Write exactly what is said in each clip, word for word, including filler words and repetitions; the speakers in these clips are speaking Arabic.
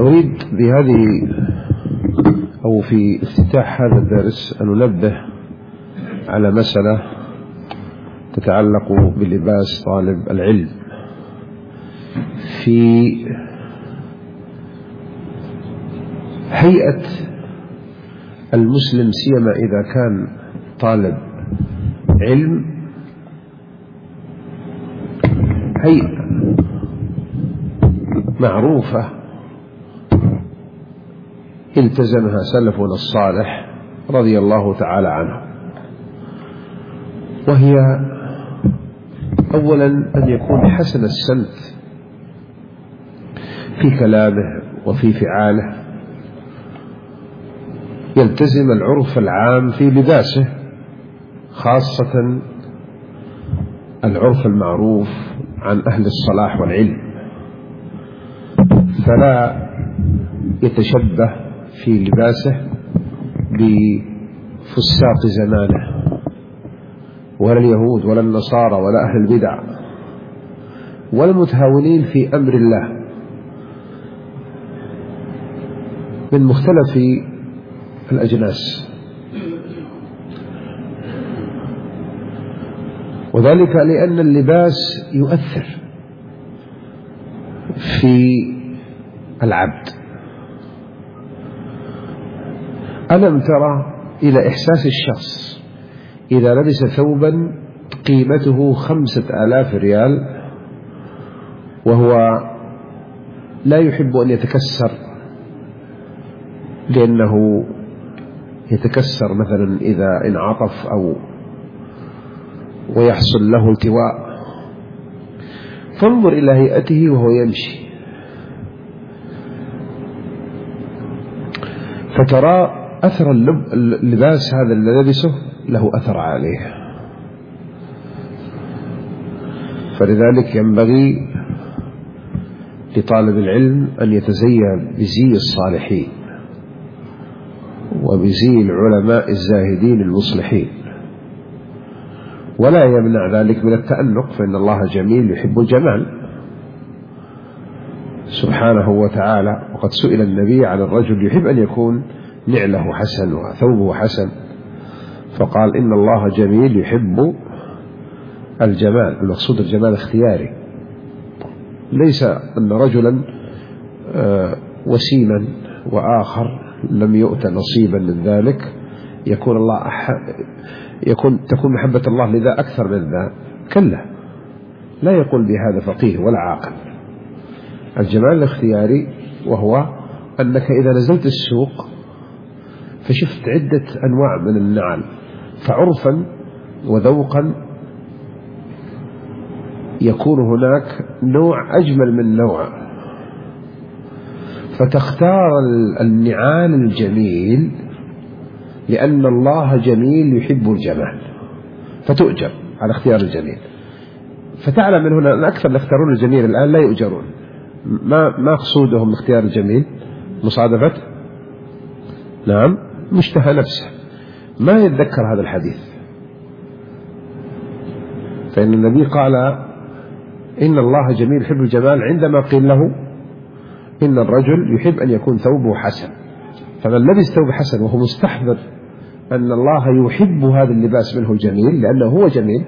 أريد بهذه أو في افتتاح هذا الدرس أن ننبه على مسألة تتعلق بلباس طالب العلم. في هيئة المسلم سيما إذا كان طالب علم هيئة معروفة التزمها سلفنا الصالح رضي الله تعالى عنه، وهي أولا أن يكون حسن السمت في كلامه وفي فعاله، يلتزم العرف العام في لباسه، خاصة العرف المعروف عن أهل الصلاح والعلم، فلا يتشبه في لباسه بفساق زمانه ولا اليهود ولا النصارى ولا أهل البدع ولا المتهاونين في أمر الله من مختلف الأجناس، وذلك لأن اللباس يؤثر في العبد. ألم ترى إلى إحساس الشخص إذا لبس ثوبا قيمته خمسة آلاف ريال وهو لا يحب أن يتكسر، لأنه يتكسر مثلا إذا انعطف أو ويحصل له التواء، فانظر إلى هيئته وهو يمشي فترى أثر اللباس هذا الذي لبسه له أثر عليه. فلذلك ينبغي لطالب العلم أن يتزين بزي الصالحين وبزي العلماء الزاهدين المصلحين، ولا يمنع ذلك من التأنق، فإن الله جميل يحب الجمال سبحانه وتعالى. وقد سئل النبي عن الرجل يحب أن يكون نعله حسن وثوبه حسن، فقال إن الله جميل يحب الجمال. المقصود الجمال اختياري، ليس أن رجلا وسيما وآخر لم يؤت نصيبا من ذلك يكون الله أح... يكون تكون محبة الله لذا أكثر من ذا، كلا، لا يقول بهذا فقيه ولا عاقل. الجمال الاختياري وهو أنك إذا نزلت السوق فشفت عدة أنواع من النعل، فعرفا وذوقا يكون هناك نوع أجمل من نوع، فتختار النعال الجميل لأن الله جميل يحب الجمال، فتؤجر على اختيار الجميل. فتعلم من هنا أن أكثر اللي يختارون الجميل الآن لا يؤجرون، ما ما مقصودهم اختيار الجميل، مصادفة نعم مشتهى نفسه، ما يتذكر هذا الحديث. فإن النبي قال إن الله جميل يحب الجمال عندما قيل له إن الرجل يحب أن يكون ثوبه حسن، فمن لبس ثوب حسن وهو مستحضر أن الله يحب هذا اللباس منه الجميل لأنه هو جميل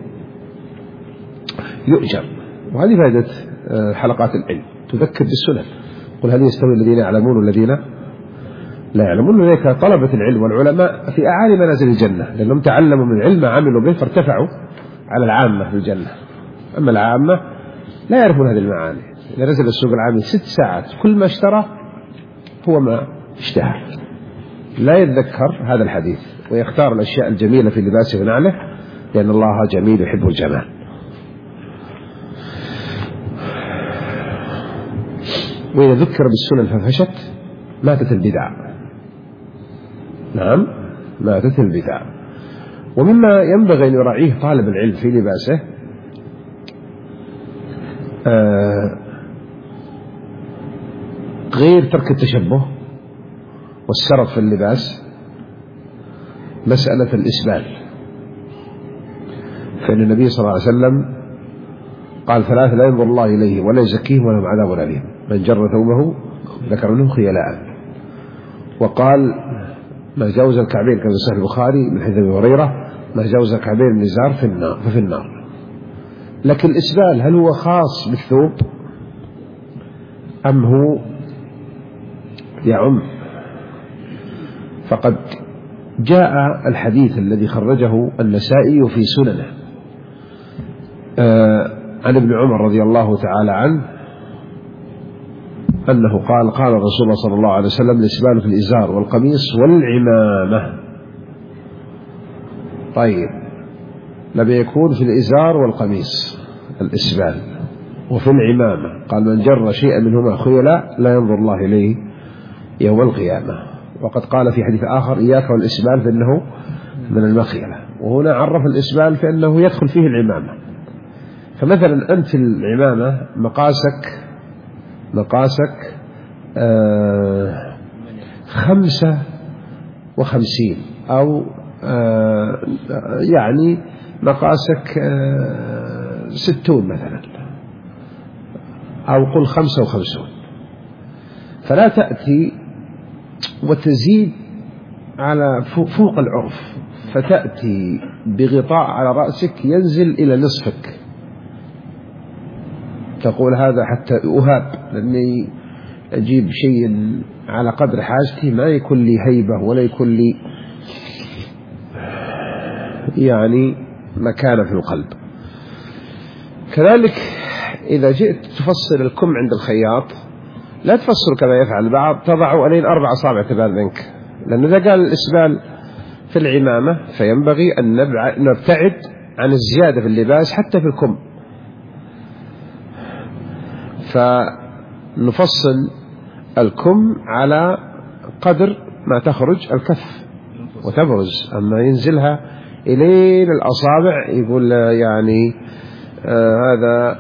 يؤجر. وهذه فائدة حلقات العلم، تذكر بالسنن. قل هل يستوي الذين يعلمون والذين لا يعلمون؟ لذلك طلبة العلم والعلماء في أعالي منازل الجنة، لأنهم تعلموا من العلم ما عملوا به فارتفعوا على العامة في الجنة. أما العامة لا يعرفون هذه المعاني، إذا نزل السوق العامي ست ساعات كل ما اشترى هو ما اشتهى، لا يتذكر هذا الحديث ويختار الأشياء الجميلة في لباسه ونعله لأن الله جميل يحب الجمال. وإذا ذكر بالسنن ففشت ماتت البدع، نعم ماتت البدع. ومما ينبغي أن يراعيه طالب العلم في لباسه آه غير ترك التشبه والسرف في اللباس مسألة الإسبال. فإن النبي صلى الله عليه وسلم قال ثلاثة لا ينظر الله إليه ولا يزكيهم ولهم عذاب أليم: من جر ثوبه ذكر منهم خيلاء، وقال ما جاوز الكعبين كما في صحيح البخاري من حديث أبي هريرة ما جاوز الكعبين من إزار في النار ففي النار. لكن الإسبال هل هو خاص بالثوب أم هو يعم؟ فقد جاء الحديث الذي خرجه النسائي في سننه آه عن ابن عمر رضي الله تعالى عنه أنه قال قال رسول الله صلى الله عليه وسلم الإسبال في الإزار والقميص والعمامة. طيب لم يكون في الإزار والقميص الإسبال، وفي العمامة قال من جر شيئا منهما خيلا لا ينظر الله إليه يوم القيامة. وقد قال في حديث آخر إياك والإسبال فإنه من المخيلة، وهنا عرف الإسبال فإنه يدخل فيه العمامة. فمثلا أنت العمامة مقاسك مقاسك آه خمسة وخمسين أو آه يعني مقاسك آه ستون مثلا، أو قل خمسة وخمسون، فلا تأتي وتزيد على فوق العرف فتأتي بغطاء على رأسك ينزل إلى نصفك، تقول هذا حتى أهاب لأني أجيب شيء على قدر حاجتي ما يكون لي هيبة ولا يكون لي يعني مكانة في القلب. كذلك إذا جئت تفصل الكم عند الخياط لا تفصل كما يفعل البعض تضع عليه أربع أصابع تبان منك، لأنه إذا قال الإسبال في العمامة فينبغي أن نبتعد عن الزيادة في اللباس حتى في الكم، فنفصل الكم على قدر ما تخرج الكف وتبرز، أما ينزلها إلين الأصابع يقول يعني آه هذا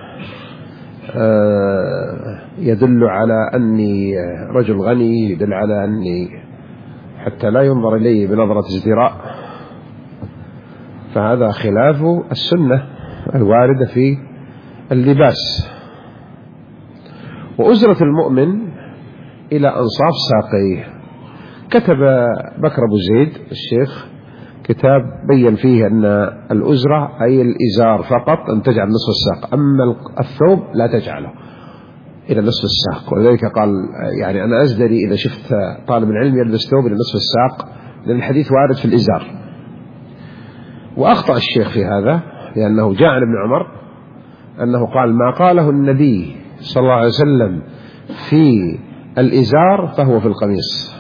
آه يدل على أني رجل غني، يدل على أني حتى لا ينظر إلي بنظرة ازدراء، فهذا خلاف السنة الواردة في اللباس. وأزرة المؤمن إلى أنصاف ساقيه. كتب بكر أبو زيد الشيخ كتاب بين فيه أن الأزرة أي الإزار فقط أن تجعل نصف الساق، أما الثوب لا تجعله إلى نصف الساق. ولذلك قال يعني أنا أزدري إذا شفت طالب العلم يلبس ثوب إلى نصف الساق، لأن الحديث وارد في الإزار. وأخطأ الشيخ في هذا لأنه جاء عن ابن عمر أنه قال ما قاله النبي صلى الله عليه وسلم في الإزار فهو في القميص،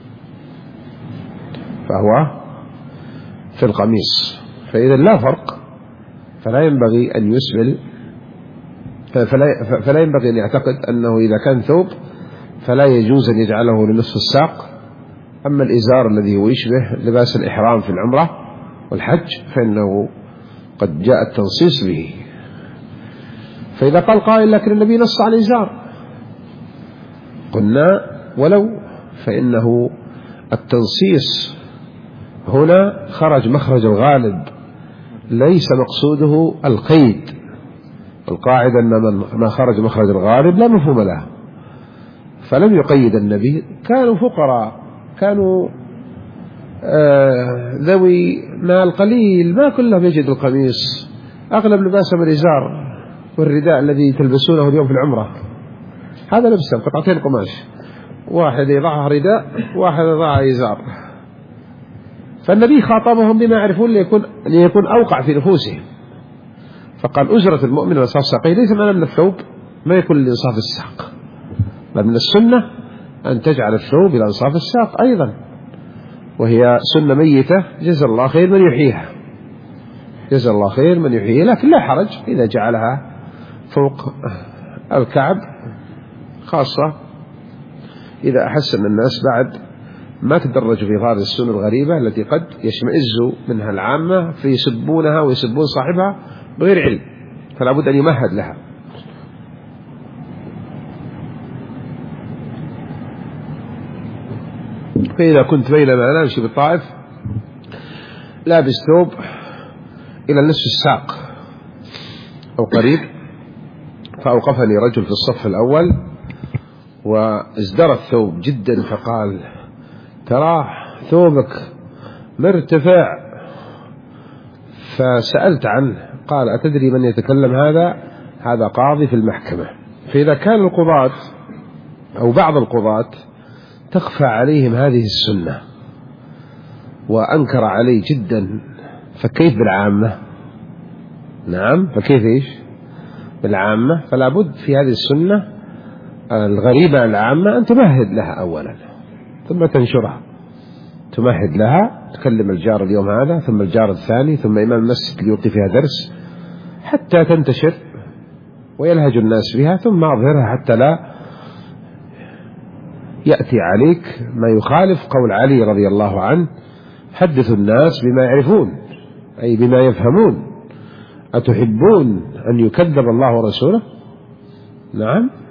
فهو في القميص، فإذا لا فرق، فلا ينبغي أن يسبل، فلا, فلا ينبغي أن يعتقد أنه إذا كان ثوب فلا يجوز أن يجعله لنصف الساق. أما الإزار الذي هو يشبه لباس الإحرام في العمرة والحج فإنه قد جاء التنصيص به. فإذا قال قائل لكن النبي نص على الإزار، قلنا ولو، فإنه التنصيص هنا خرج مخرج الغالب، ليس مقصوده القيد. القاعدة أن من ما خرج مخرج الغالب لا مفهوم له، فلم يقيد النبي. كانوا فقراء، كانوا آه ذوي مال قليل، ما كلهم يجد القميص، أغلب لباسهم الإزار والرداء الذي تلبسونه اليوم في العمرة، هذا لبسه قطعتين قماش، واحد يضعها رداء واحد يضعها إزار. فالنبي خاطبهم بما يعرفون ليكون, ليكون أوقع في نفوسهم، فقال أزرة المؤمن لإنصاف ساقيه، ليس معنى من الثوب ما يكون لإنصاف الساق، بل من السنة أن تجعل الثوب إلى إنصاف الساق أيضا، وهي سنة ميتة جزا الله خير من يحييها، جزا الله خير من يحييها، لكن لا حرج إذا جعلها فوق الكعب، خاصة إذا أحس أن الناس بعد ما تدرجوا في هذه السنة الغريبة التي قد يشمئز منها العامة فيسبونها ويسبون صاحبها بغير علم، فلا بد أن يمهد لها. فإذا كنت بينما أنا أمشي بالطائف لابس ثوب إلى نصف الساق أو قريب، فأوقفني رجل في الصف الأول وازدرى الثوب جدا، فقال تراه ثوبك مرتفع. فسألت عنه، قال أتدري من يتكلم هذا؟ هذا قاضي في المحكمة. فإذا كان القضاة أو بعض القضاة تخفى عليهم هذه السنة وأنكر عليه جدا، فكيف بالعامة؟ نعم، فكيف إيش بالعامة؟ فلا بد في هذه السنة الغريبة العامة أن تمهد لها أولا ثم تنشرها، تمهد لها، تكلم الجار اليوم هذا ثم الجار الثاني ثم إمام المسجد يلقي فيها درس حتى تنتشر ويلهج الناس بها، ثم أظهرها حتى لا يأتي عليك ما يخالف قول علي رضي الله عنه: حدث الناس بما يعرفون، أي بما يفهمون. أتحبون أن يكذب الله ورسوله؟ نعم.